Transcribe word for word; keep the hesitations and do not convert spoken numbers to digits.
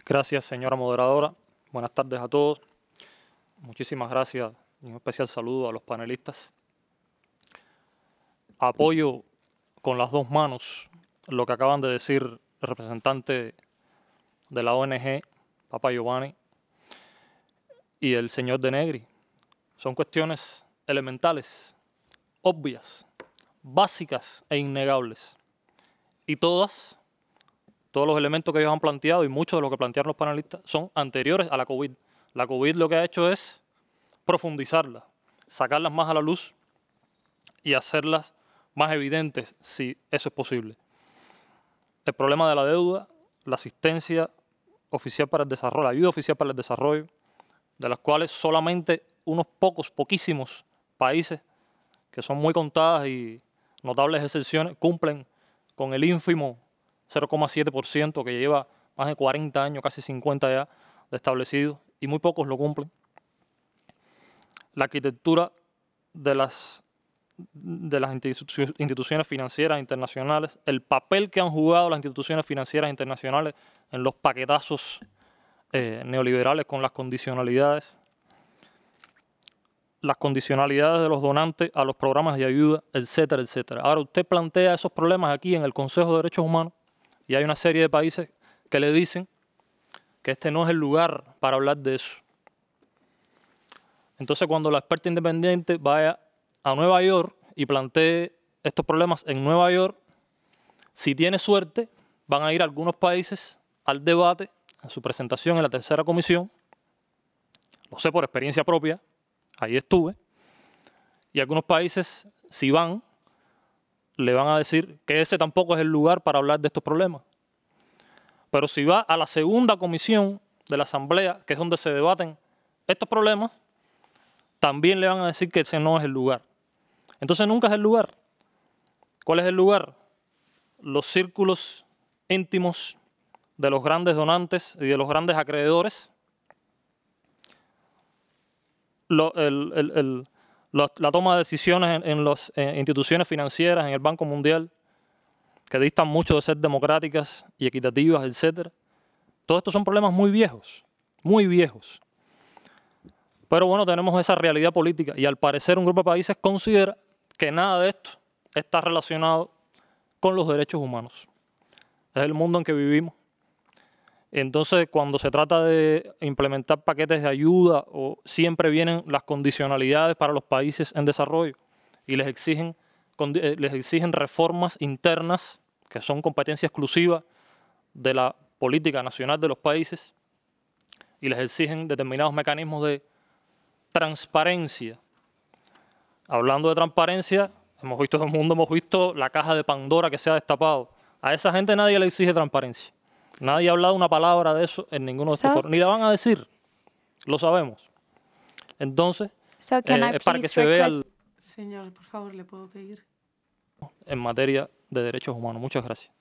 Gracias, señora moderadora. Buenas tardes a todos. Muchísimas gracias y un especial saludo a los panelistas. Apoyo con las dos manos lo que acaban de decir el representante de la O N G, Papa Giovanni, y el señor De Negri. Son cuestiones elementales, obvias, básicas e innegables. Y todas, todos los elementos que ellos han planteado y muchos de lo que plantearon los panelistas son anteriores a la COVID. La COVID lo que ha hecho es profundizarlas, sacarlas más a la luz y hacerlas más evidentes, si eso es posible. El problema de la deuda, la asistencia oficial para el desarrollo, la ayuda oficial para el desarrollo, de las cuales solamente unos pocos, poquísimos países, que son muy contadas y notables excepciones, cumplen con el ínfimo cero coma siete por ciento que lleva más de cuarenta años, casi cincuenta ya, de establecido, y muy pocos lo cumplen. La arquitectura de las, de las institu- instituciones financieras internacionales, el papel que han jugado las instituciones financieras internacionales en los paquetazos eh, neoliberales con las condicionalidades, las condicionalidades de los donantes a los programas de ayuda, etcétera, etcétera. Ahora usted plantea esos problemas aquí en el Consejo de Derechos Humanos y hay una serie de países que le dicen que este no es el lugar para hablar de eso. Entonces, cuando la experta independiente vaya a Nueva York y plantee estos problemas en Nueva York, si tiene suerte, van a ir algunos países al debate, a su presentación en la tercera comisión. Lo sé por experiencia propia, ahí estuve. Y algunos países, si van, le van a decir que ese tampoco es el lugar para hablar de estos problemas. Pero si va a la segunda comisión de la Asamblea, que es donde se debaten estos problemas, también le van a decir que ese no es el lugar. Entonces nunca es el lugar. ¿Cuál es el lugar? Los círculos íntimos de los grandes donantes y de los grandes acreedores, lo, el, el, el, la, la toma de decisiones en, en las instituciones financieras, en el Banco Mundial, que distan mucho de ser democráticas y equitativas, etcétera. Todos estos son problemas muy viejos, muy viejos. Pero bueno, tenemos esa realidad política y al parecer un grupo de países considera que nada de esto está relacionado con los derechos humanos. Es el mundo en que vivimos. Entonces, cuando se trata de implementar paquetes de ayuda, o siempre vienen las condicionalidades para los países en desarrollo y les exigen, les exigen reformas internas que son competencia exclusiva de la política nacional de los países y les exigen determinados mecanismos de transparencia. Hablando de transparencia, hemos visto en el mundo, hemos visto la caja de Pandora que se ha destapado. A esa gente nadie le exige transparencia. Nadie ha hablado una palabra de eso en ninguno de estos So, foros. Ni la van a decir. Lo sabemos. Entonces, so can eh, I es para que please se vea request? el- Señor, por favor, ¿le puedo pedir? en materia de derechos humanos. Muchas gracias.